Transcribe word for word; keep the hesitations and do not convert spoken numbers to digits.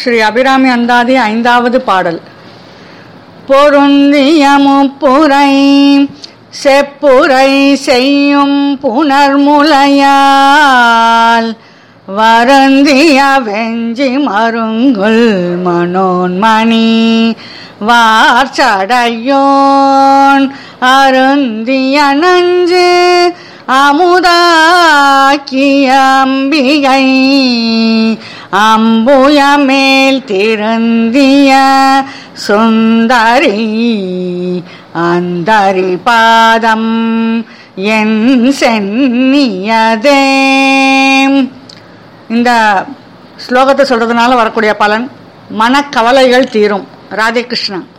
ஸ்ரீ அபிராமி அந்தாதி ஐந்தாவது பாடல். பொருந்திய முப்புரை செப்புரை செய்யும் புனர்முலையால் வருந்திய வெஞ்சி மருங்குல் மனோன்மணி வார்ச்சடையோன் அருந்திய நஞ்சு அமுதாக்கிய அம்பிகை அம்புய மேல் திருந்திய சுந்தரி அந்தரி பாதம் என் சென்னியதே. இந்த ஸ்லோகத்தை சொல்றதுனால வரக்கூடிய பலன் மனக்கவலைகள் தீரும். ராதே கிருஷ்ணா.